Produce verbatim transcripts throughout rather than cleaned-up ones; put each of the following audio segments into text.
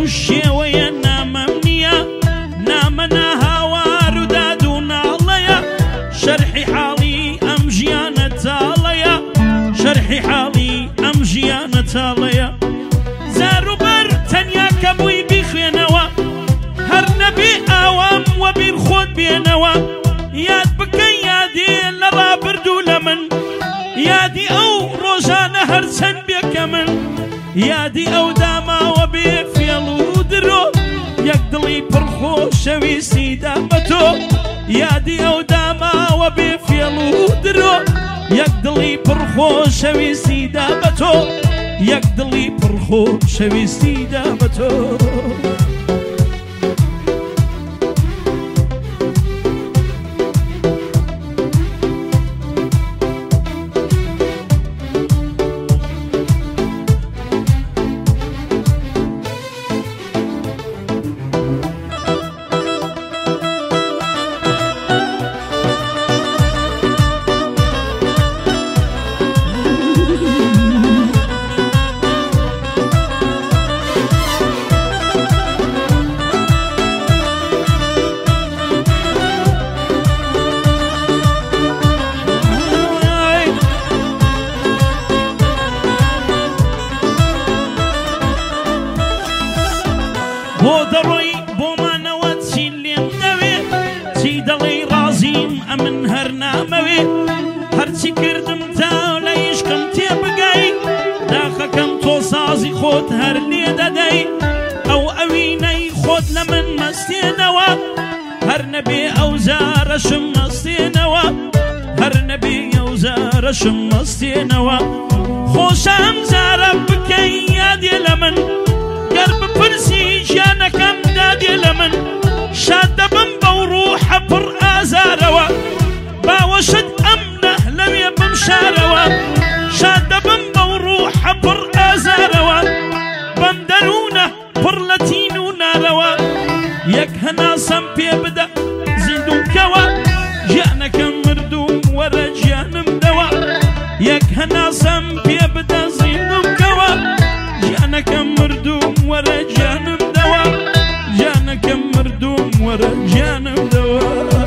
شێوەیە نامەم نییە نامەنا هاوار و داد و ناڵەیە شەرحی حاڵی ئەم ژیانە تاڵەیە شەرحی حاڵی ئەم ژیانە تاڵەیە زاروبەر تەنیا کەمووی بیخوێنەوە هەر نەبێ ئاوام وە بیر خۆت بێنەوە یاد بکەی یادێ لە ڕابردوو لە من یادی ئەو ڕۆژانە هەرچەند بێکە من یادی ئەو داماوە بێ فێڵ و درۆ یەک دڵی پڕخۆشەویستیدا بە تۆ یادی ئەو داماوە بێ فێڵ و درۆ یەک دڵی پڕخۆشەویستیدا بە تۆ یەک دڵی پڕخۆشەویستیدا بە تۆ بۆ دەڕۆی بۆمانەوە چی لێم دەوێ چی دەڵێی ڕازیم ئەمن هەر نامەوێ هەرچی کردم تا لە عیشقم تێبگەی داخەکەم تۆ سازی خۆت هەر لێ دەدەی ئەو ئەوینەی خۆت لە من مەستێنەوە هەر نەبێ ئەو زارەشم مەستێنەوە هەر نەبێ ئەو زارەشم مەستێنەوە خۆشە ئەم زارە بکەی یادێ لە من گەر بپرسی ژیانەکەم دادێ لە من شاد دەبم بەو ڕوحە پڕ ئازارەوە باوەشت ئەمنە لەوێ بم شارەوە شاد دەبم بەو ڕوحە پڕ ئازارەوە بەم دەروونە پڕ لە تین و نارەوە یەک هەناسەم پێ بدە زیندووکەوە ژیانەکەم مردوم وەرە گیانم دەوە یەک هەناسەم پێ بدە زیندووکەوە ژیانەکەم مردوم وەرە گیانم دەوە ژیانەکەم مردوم وەرە گیانم دەوە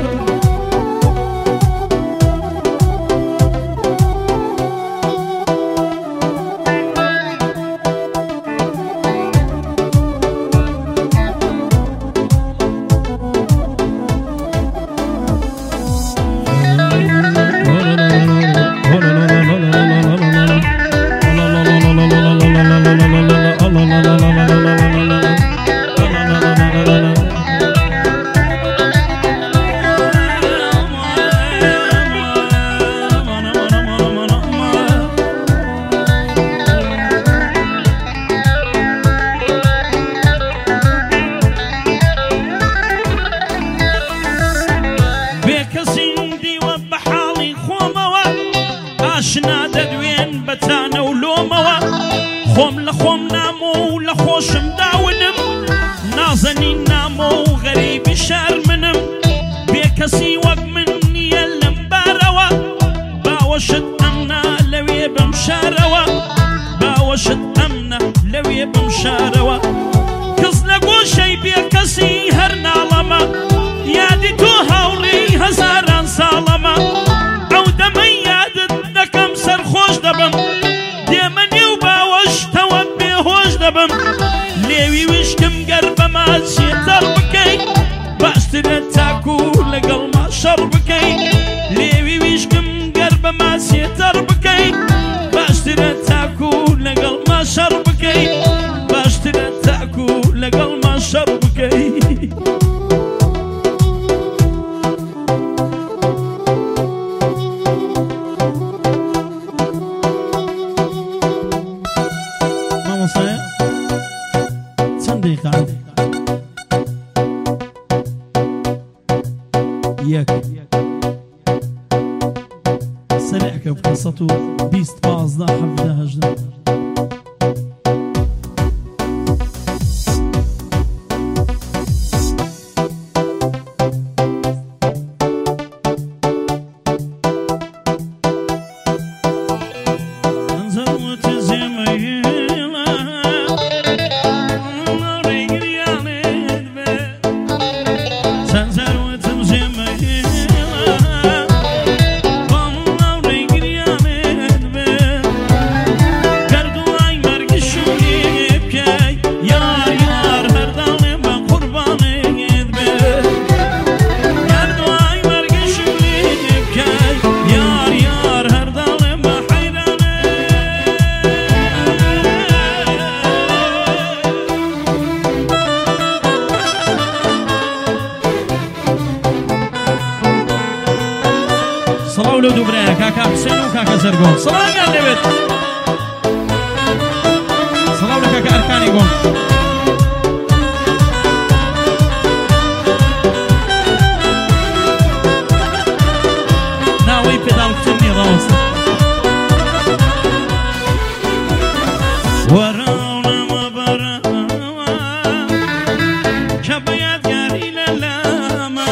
ئاشنا دەدوێن بەتانە و لۆمەوە خۆم لە خۆم نامۆ و لە خۆشم داونم نازەنین نامۆ و غەریبی شەرمنم بێ کەسی وەک من نییە لەم بارەوە باوەشت ئەمنا لەوێ بم شارەوە باوەشت ئەمنا لەوێ بم شارەوە کەس لە گۆشەی بێ کەسی هەر ناڵەمە یادی تۆ هەوڵی هەزاران ساڵەمە ئەو دەمەی یادت دەکەم سەرخۆش دەبم دێمە نێو باوەشتەوە بێهۆش دەبم لێوی وشکم گەر بەما چێتەڕ بکەی باشترە تاکو لەگەڵما شەڕ بکەی لێوی وشکم گەر بەما چێتەڕ بکەی باشترە تاکو لەگەڵما شەڕ بکەی باشترە تاکو لەگەڵما شەڕ بکەی چەند دقیقە یەک سەرێکە بکە سەد و بیست پازدە حەڤدە هەژدە سلااو لە دووبرایە کاکا حوسێن و کاکە زەرگۆ سڵامیان لەوێت سڵاو لە کاکە ئەرکانی گۆم ناوەی پێداڵکردنی ڕاوەستە وەراونەمە بەرەوە کە بەیادیاری لە لامە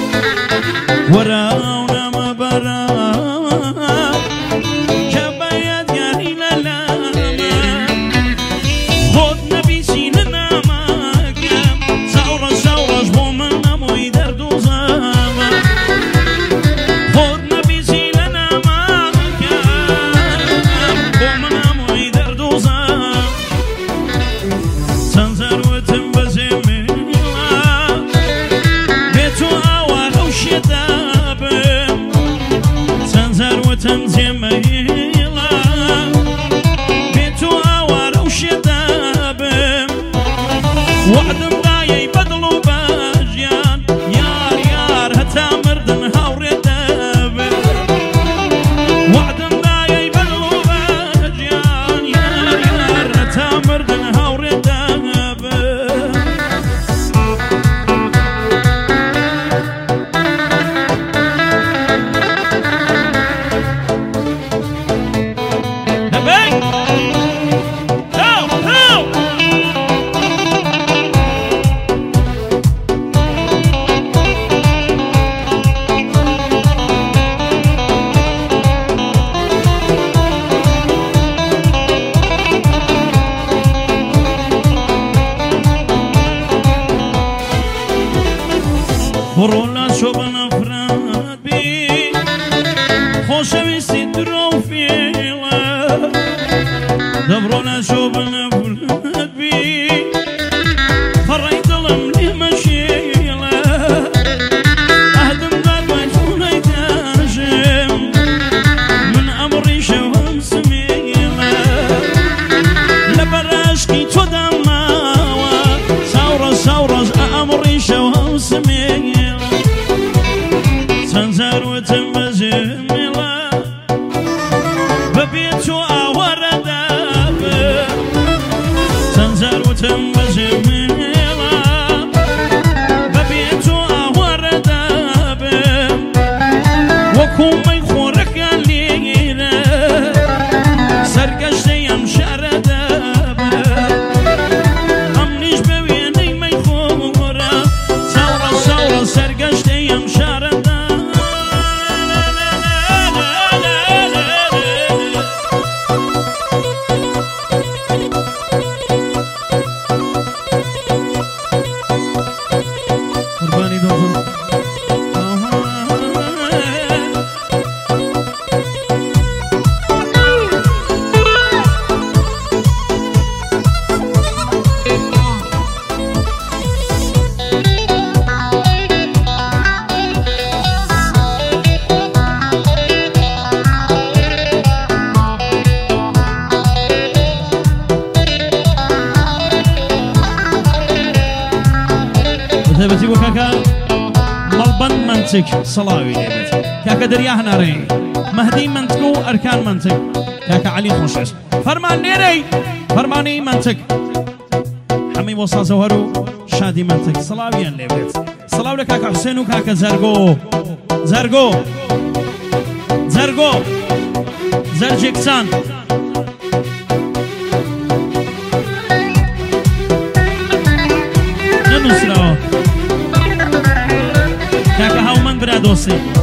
وەراونەمە بەرەوە کە بەیادیاری لە لامە خۆت نەبیسی لە نامەکەم ساوڕە ساوڕەش بۆ من نەمۆی دەردوزەمە خۆت نەبیسی لە نامەکەم بۆ من نەمۆی دەردوزەم چەند زەروتم بەزێمێڵە بێ تۆ ئاوا لەو شێدا بم چەند زەروتم جێمەیڵە بێ تۆ ئاوا لەو شێدا بم وعدم دایەی بەدڵ و بەژیان یار یار هەتا مردن هاوڕێ دەبم وعدم دایەی بەدڵ و بەژیان یار یار هەتا مردن هاوڕێ دەبم دەبێ هاو هاو بڕۆ لە چۆ بە نەفرەت بی خۆشەویستی درۆ و فێڵە دەبڕۆ لە چۆ بە نەفرەت بی فەڕەی دڵم لێمە شێڵە ئەهدم دا دوای چوونەی داژم من ئەمڕی شەوەم سمێڵە لە بەراشکی تۆ داماوە ساوڕە ساوڕەش ئەمڕی شەوەم سمێڵە چەند زەروتم بەزێمێڵە بەبێ تۆ ئاوارە دابم چەند زەروتم بەزێمێڵە بەبێ تۆ ئاوارە دابم وەکو مەی خۆرەکان لێرە سەرگەشتەی ئەم شارە دابم ئەمنیش بە وێنەی مەی خۆرە ساوڕە ساوڕە سەرگەشتەی ئەم شارە قوربانی دۆزم بەتایبەتی بۆ کاکە مەڵبەند منتیک سەڵاوی لێبێت کاکە دەریا هەنارەی مەهدی منتک و ئەرکان منتک کاکە عەلی خۆشەویست فەرمان لێرەی فەرمانی منتک هەمووی بۆ سازەوەر و شادی منتک سەڵاویان لێبێت سەڵاو لە کاکە حوسێن و کاکە زەرگۆ زەرگۆ زەرگۆ زەرجێکچان نەنووسراوە کاکە هاومەند برا دۆستی